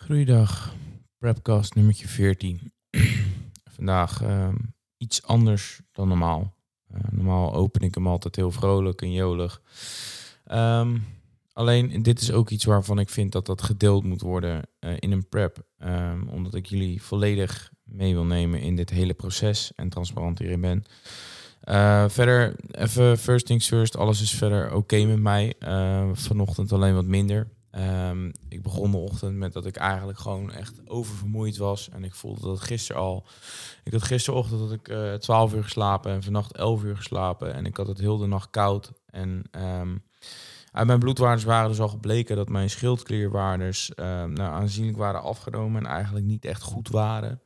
Goeiedag, Prepcast nummertje 14. Vandaag iets anders dan normaal. Normaal open ik hem altijd heel vrolijk en jolig. Alleen dit is ook iets waarvan ik vind dat gedeeld moet worden in een prep. Omdat ik jullie volledig mee wil nemen in dit hele proces en transparant hierin ben. Verder, even first things first, alles is verder oké met mij. Vanochtend alleen wat minder. Ik begon de ochtend met dat ik eigenlijk gewoon echt oververmoeid was. En ik voelde dat gisteren al. Ik had gisterochtend dat ik 12 uur geslapen en vannacht 11 uur geslapen. En ik had het heel de nacht koud. En uit mijn bloedwaardes waren dus al gebleken dat mijn schildklierwaardes aanzienlijk waren afgenomen. En eigenlijk niet echt goed waren.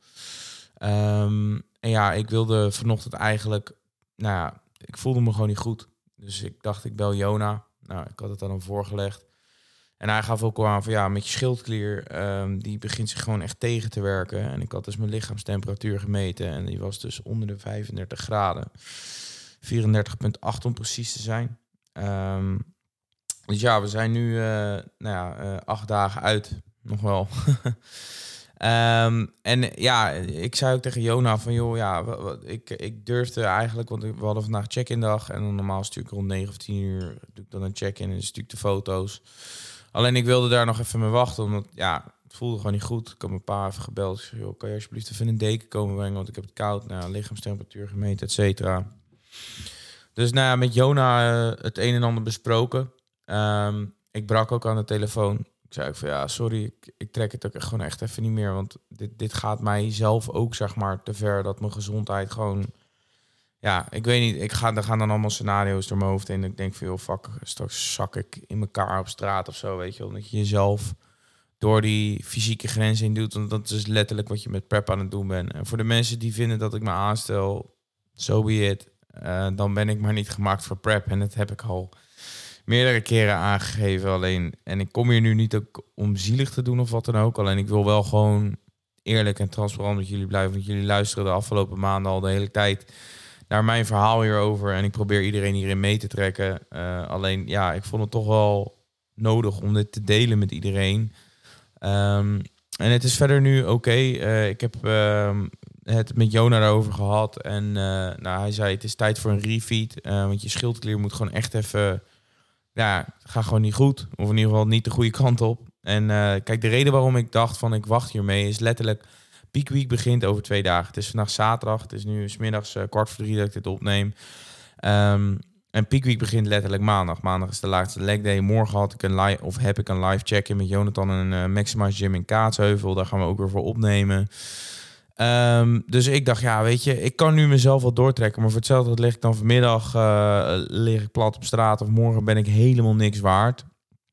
En ja, ik wilde vanochtend eigenlijk. Ik voelde me gewoon niet goed. Dus ik dacht, ik bel Jona. Ik had het aan hem voorgelegd. En hij gaf ook al aan van ja, met je schildklier, die begint zich gewoon echt tegen te werken. En ik had dus mijn lichaamstemperatuur gemeten en die was dus onder de 35 graden. 34,8 om precies te zijn. Dus ja, we zijn nu 8 dagen uit, nog wel. En ja, ik zei ook tegen Jona van joh, ja, ik durfde eigenlijk, want we hadden vandaag check-in dag. En dan normaal stuur ik rond 9 of 10 uur, doe ik dan een check-in en stuur ik de foto's. Alleen ik wilde daar nog even mee wachten, omdat ja, het voelde gewoon niet goed. Ik had mijn pa even gebeld. Ik zei, joh, kan je alsjeblieft even een deken komen brengen, want ik heb het koud. Lichaamstemperatuur gemeten, et cetera. Dus met Jona het een en ander besproken. Ik brak ook aan de telefoon. Ik zei ook van ja, sorry, ik trek het ook gewoon echt even niet meer. Want dit gaat mij zelf ook zeg maar te ver dat mijn gezondheid gewoon. Ja, ik weet niet. Er gaan dan allemaal scenario's door mijn hoofd heen. En ik denk van, joh, fuck, straks zak ik in elkaar op straat of zo, weet je wel. Omdat je jezelf door die fysieke grens heen doet. Want dat is letterlijk wat je met prep aan het doen bent. En voor de mensen die vinden dat ik me aanstel, so be it. Dan ben ik maar niet gemaakt voor prep. En dat heb ik al meerdere keren aangegeven. Alleen, en ik kom hier nu niet ook om zielig te doen of wat dan ook. Alleen ik wil wel gewoon eerlijk en transparant met jullie blijven. Want jullie luisteren de afgelopen maanden al de hele tijd naar mijn verhaal hierover. En ik probeer iedereen hierin mee te trekken. Alleen, ja, ik vond het toch wel nodig om dit te delen met iedereen. En het is verder nu oké. Ik heb het met Jona daarover gehad. En hij zei, het is tijd voor een refeed. Want je schildklier moet gewoon echt even. Ja, het gaat gewoon niet goed. Of in ieder geval niet de goede kant op. En kijk, de reden waarom ik dacht van ik wacht hiermee is letterlijk. Peak Week begint over 2 dagen. Het is vandaag zaterdag. Het is nu 's middags 2:45 dat ik dit opneem. En Peak Week begint letterlijk maandag. Maandag is de laatste leg day. Morgen heb ik een live check-in met Jonathan en een Maximize Gym in Kaatsheuvel. Daar gaan we ook weer voor opnemen. Dus ik dacht, ja, weet je, ik kan nu mezelf wel doortrekken. Maar voor hetzelfde lig ik dan vanmiddag lig ik plat op straat. Of morgen ben ik helemaal niks waard.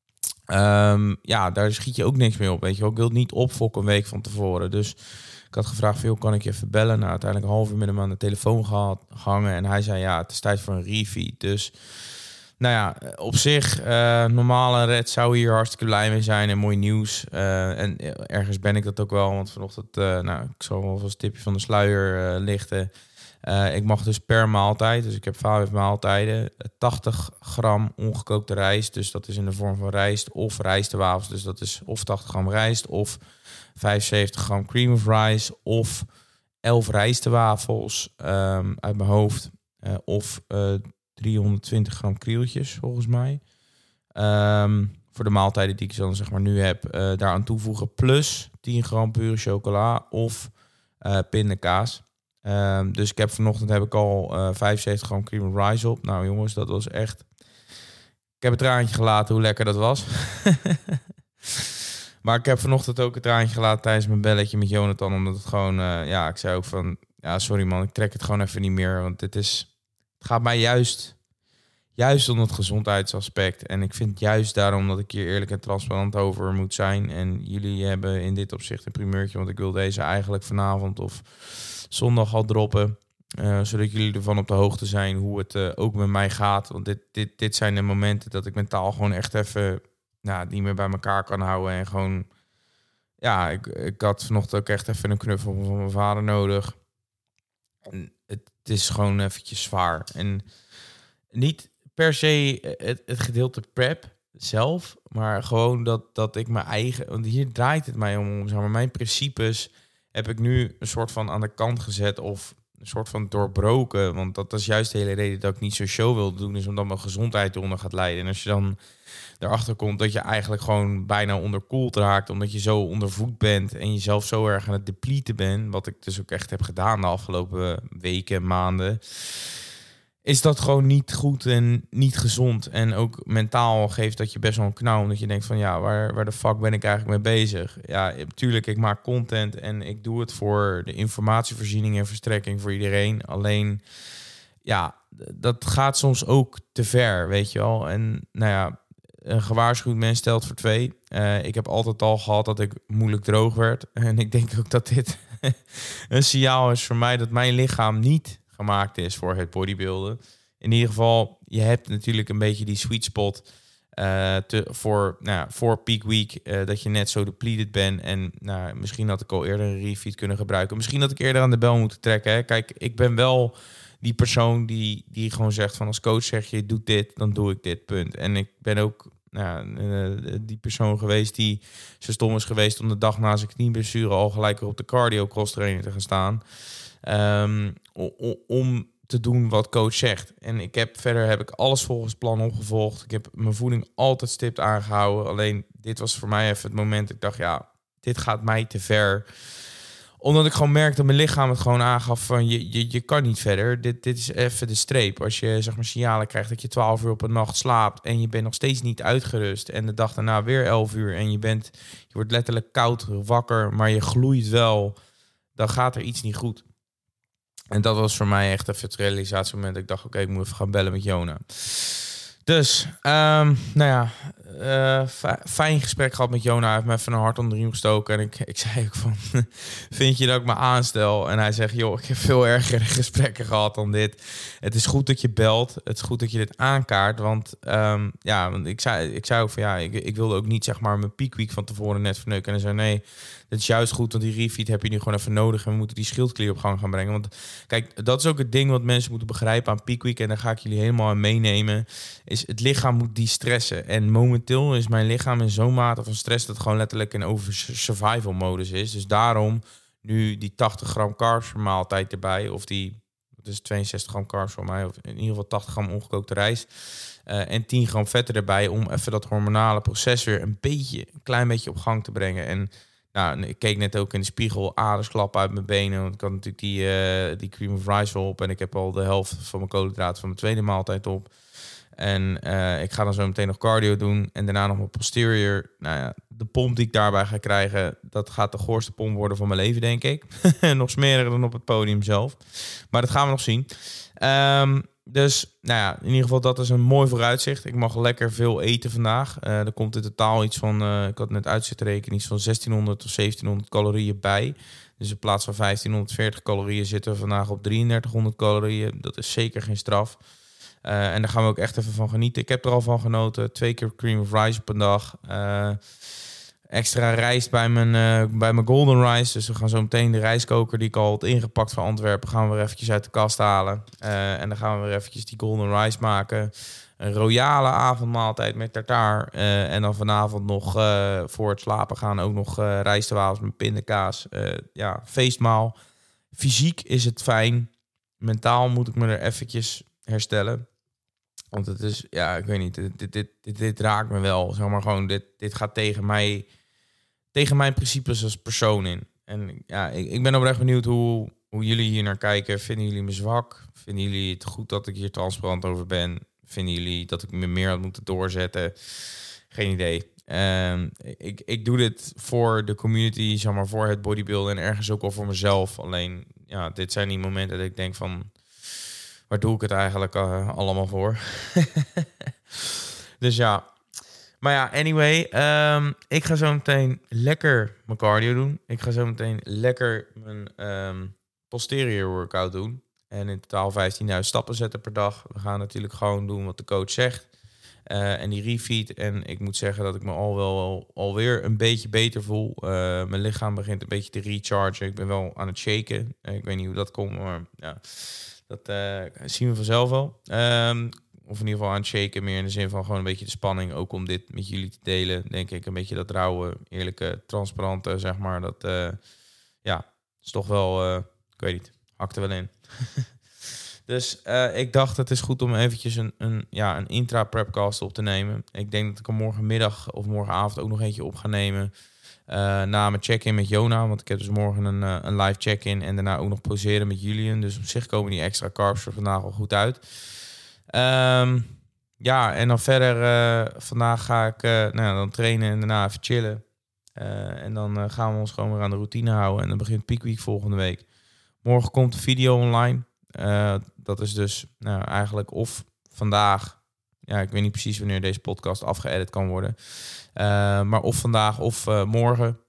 Daar schiet je ook niks mee op, weet je wel. Ik wil het niet opfokken een week van tevoren. Dus ik had gevraagd, veel kan ik je even bellen? Uiteindelijk een half uur met hem aan de telefoon gehangen. En hij zei, ja, het is tijd voor een refeed. Dus, op zich, normale red zou hier hartstikke blij mee zijn. En mooi nieuws. En ergens ben ik dat ook wel. Want vanochtend, ik zal wel als tipje van de sluier lichten. Ik mag dus per maaltijd, dus ik heb 12 maaltijden, 80 gram ongekookte rijst. Dus dat is in de vorm van rijst of rijstwafels. Dus dat is of 80 gram rijst of 75 gram cream of rice of 11 rijstwafels uit mijn hoofd. Of 320 gram krieltjes volgens mij. Voor de maaltijden die ik dan zeg maar nu heb, daaraan toevoegen. Plus 10 gram pure chocola of pindakaas. Dus vanochtend heb ik al 75 gram cream of rice op. Nou jongens, dat was echt. Ik heb een traantje gelaten hoe lekker dat was. Maar ik heb vanochtend ook een traantje gelaten tijdens mijn belletje met Jonathan. Omdat het gewoon, ik zei ook van, ja sorry man, ik trek het gewoon even niet meer. Want het gaat mij juist om het gezondheidsaspect. En ik vind juist daarom dat ik hier eerlijk en transparant over moet zijn. En jullie hebben in dit opzicht een primeurtje. Want ik wil deze eigenlijk vanavond of zondag al droppen. Zodat jullie ervan op de hoogte zijn hoe het ook met mij gaat. Want dit zijn de momenten dat ik mentaal gewoon echt even niet meer bij elkaar kan houden. En gewoon, ja, ik had vanochtend ook echt even een knuffel van mijn vader nodig. En het is gewoon eventjes zwaar. En niet per se het gedeelte prep. zelf, maar gewoon dat ik mijn eigen... Want hier draait het mij om, zeg maar, mijn principes heb ik nu een soort van aan de kant gezet of een soort van doorbroken. Want dat is juist de hele reden dat ik niet zo'n show wil doen, is omdat mijn gezondheid eronder gaat lijden. En als je dan erachter komt dat je eigenlijk gewoon bijna onderkoeld raakt, omdat je zo ondervoed bent en jezelf zo erg aan het depleten bent, wat ik dus ook echt heb gedaan de afgelopen weken, maanden, is dat gewoon niet goed en niet gezond. En ook mentaal geeft dat je best wel een knauw, omdat je denkt van ja, waar de fuck ben ik eigenlijk mee bezig? Ja, natuurlijk, ik maak content en ik doe het voor de informatievoorziening en verstrekking voor iedereen. Alleen, ja, dat gaat soms ook te ver, weet je wel. En nou ja, een gewaarschuwd mens stelt voor twee. Ik heb altijd al gehad dat ik moeilijk droog werd. En ik denk ook dat dit een signaal is voor mij dat mijn lichaam niet gemaakt is voor het bodybuilden. In ieder geval, je hebt natuurlijk een beetje die sweet spot voor peak week. Dat je net zo depleted bent. En nou, misschien had ik al eerder een refeed kunnen gebruiken. Misschien had ik eerder aan de bel moeten trekken. Hè. Kijk, ik ben wel die persoon die gewoon zegt van als coach zeg je doe dit, dan doe ik dit, punt. En ik ben ook die persoon geweest die zo stom is geweest om de dag na zijn knieblessure al gelijk weer op de cardio cross training te gaan staan. Om te doen wat coach zegt. En verder heb ik alles volgens plan opgevolgd. Ik heb mijn voeding altijd stipt aangehouden. Alleen dit was voor mij even het moment. Ik dacht, ja, dit gaat mij te ver. Omdat ik gewoon merkte dat mijn lichaam het gewoon aangaf van je kan niet verder. Dit is even de streep. Als je zeg maar signalen krijgt dat je 12 uur op een nacht slaapt en je bent nog steeds niet uitgerust en de dag daarna weer 11 uur en je wordt letterlijk koud wakker, maar je gloeit wel, dan gaat er iets niet goed. En dat was voor mij echt even het realisatiemoment. Ik dacht, oké, ik moet even gaan bellen met Jona. Dus, fijn gesprek gehad met Jona. Hij heeft me even een hart onder de riem gestoken. En ik zei ook van, vind je dat ik me aanstel? En hij zegt, joh, ik heb veel ergere gesprekken gehad dan dit. Het is goed dat je belt. Het is goed dat je dit aankaart. Want, want ik zei ook van, ja, ik wilde ook niet zeg maar mijn peak week van tevoren net verneuken. En hij zei, nee, dat is juist goed, want die refeed heb je nu gewoon even nodig. En we moeten die schildklier op gang gaan brengen. Want kijk, dat is ook het ding wat mensen moeten begrijpen aan peak week. En daar ga ik jullie helemaal aan meenemen. Is het lichaam moet die stressen. En momenteel is mijn lichaam in zo'n mate van stress dat het gewoon letterlijk in over survival modus is. Dus daarom nu die 80 gram carbs per maaltijd erbij. Of die, dat is 62 gram carbs voor mij. Of in ieder geval 80 gram ongekookte rijst. En 10 gram vetten erbij om even dat hormonale proces weer een klein beetje op gang te brengen. En nou, ik keek net ook in de spiegel, aders klappen uit mijn benen. Want ik had natuurlijk die cream of rice op. En ik heb al de helft van mijn koolhydraten van mijn tweede maaltijd op. En ik ga dan zo meteen nog cardio doen. En daarna nog mijn posterior. Nou ja, de pomp die ik daarbij ga krijgen, dat gaat de goorste pomp worden van mijn leven, denk ik. Nog smeriger dan op het podium zelf. Maar dat gaan we nog zien. Dus nou ja, in ieder geval dat is een mooi vooruitzicht. Ik mag lekker veel eten vandaag. Er komt in totaal iets van, ik had net uit zitten rekenen, iets van 1600 of 1700 calorieën bij. Dus in plaats van 1540 calorieën zitten we vandaag op 3300 calorieën. Dat is zeker geen straf. En daar gaan we ook echt even van genieten. Ik heb er al van genoten. 2 keer cream of rice op een dag. Extra rijst bij mijn golden rice. Dus we gaan zo meteen de rijstkoker die ik al had ingepakt van Antwerpen, gaan we weer eventjes uit de kast halen. En dan gaan we weer eventjes die golden rice maken. Een royale avondmaaltijd met tartaar. En dan vanavond nog voor het slapen gaan ook nog rijstwafels met pindakaas. Feestmaal. Fysiek is het fijn. Mentaal moet ik me er eventjes herstellen. Want het is, ja, ik weet niet, dit raakt me wel. Zeg maar gewoon, dit gaat tegen mijn principes als persoon in. En ja, ik ben oprecht benieuwd hoe jullie hier naar kijken. Vinden jullie me zwak? Vinden jullie het goed dat ik hier transparant over ben? Vinden jullie dat ik me meer had moeten doorzetten? Geen idee. Ik doe dit voor de community, zeg maar, voor het bodybuilden en ergens ook wel voor mezelf. Alleen, ja, dit zijn die momenten dat ik denk van, waar doe ik het eigenlijk allemaal voor? Dus ja. Maar ja, anyway. Ik ga zo meteen lekker mijn cardio doen. Ik ga zo meteen lekker mijn posterior workout doen. En in totaal 15.000 stappen zetten per dag. We gaan natuurlijk gewoon doen wat de coach zegt. En die refeed. En ik moet zeggen dat ik me alweer een beetje beter voel. Mijn lichaam begint een beetje te rechargen. Ik ben wel aan het shaken. Ik weet niet hoe dat komt, maar ja, dat zien we vanzelf wel. Of in ieder geval aan het shaken, meer in de zin van gewoon een beetje de spanning. Ook om dit met jullie te delen, denk ik. Een beetje dat rauwe, eerlijke, transparante, zeg maar. Dat is toch wel, ik weet niet, hakt er wel in. Dus ik dacht, het is goed om eventjes een intra-prepcast op te nemen. Ik denk dat ik er morgenmiddag of morgenavond ook nog eentje op ga nemen. Na mijn check-in met Jona. Want ik heb dus morgen een live check-in. En daarna ook nog poseren met Julian. Dus op zich komen die extra carbs er vandaag al goed uit. En dan verder. Vandaag ga ik dan trainen en daarna even chillen. En dan gaan we ons gewoon weer aan de routine houden. En dan begint Peak Week volgende week. Morgen komt de video online. Dat is dus eigenlijk of vandaag. Ja, ik weet niet precies wanneer deze podcast afgeëdit kan worden. Maar of vandaag of morgen.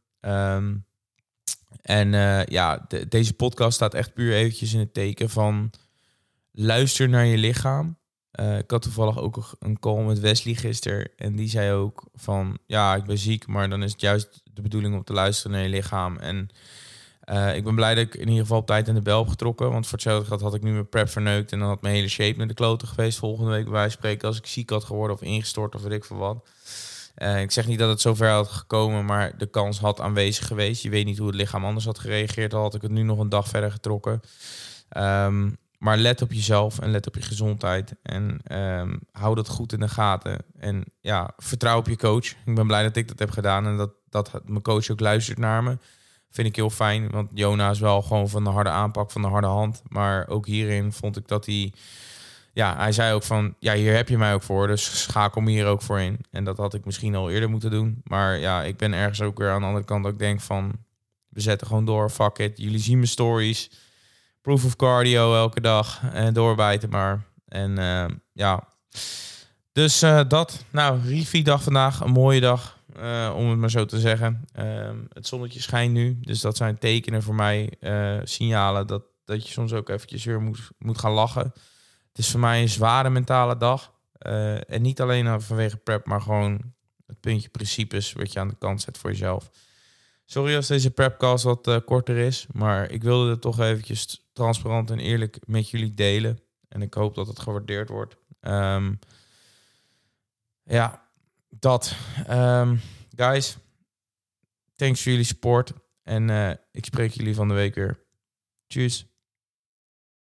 Deze podcast staat echt puur eventjes in het teken van luister naar je lichaam. Ik had toevallig ook een call met Wesley gisteren. En die zei ook van, ja, ik ben ziek, maar dan is het juist de bedoeling om te luisteren naar je lichaam. En ik ben blij dat ik in ieder geval op tijd aan de bel heb getrokken. Want voor hetzelfde geld had ik nu mijn prep verneukt. En dan had mijn hele shape naar de kloten geweest volgende week bij wijze van spreken. Als ik ziek had geworden of ingestort of weet ik veel wat. Ik zeg niet dat het zover had gekomen, maar de kans had aanwezig geweest. Je weet niet hoe het lichaam anders had gereageerd. Dan had ik het nu nog een dag verder getrokken. Maar let op jezelf en let op je gezondheid. En hou dat goed in de gaten. En ja, vertrouw op je coach. Ik ben blij dat ik dat heb gedaan. En dat mijn coach ook luistert naar me. Vind ik heel fijn. Want Jona is wel gewoon van de harde aanpak, van de harde hand. Maar ook hierin vond ik dat hij... Ja, hij zei ook van, ja, hier heb je mij ook voor. Dus schakel me hier ook voor in. En dat had ik misschien al eerder moeten doen. Maar ja, ik ben ergens ook weer aan de andere kant dat ik denk van... We zetten gewoon door, fuck it. Jullie zien mijn stories... Proof of cardio elke dag. En doorbijten maar. En Dus dat. Nou, Rifi-dag vandaag. Een mooie dag. Om het maar zo te zeggen. Het zonnetje schijnt nu. Dus dat zijn tekenen voor mij. Signalen dat je soms ook eventjes weer moet gaan lachen. Het is voor mij een zware mentale dag. En niet alleen vanwege prep. Maar gewoon het puntje principes. Wat je aan de kant zet voor jezelf. Sorry als deze prepcast wat korter is. Maar ik wilde het toch eventjes transparant en eerlijk met jullie delen. En ik hoop dat het gewaardeerd wordt. Guys, thanks voor jullie support. En ik spreek jullie van de week weer. Tjus.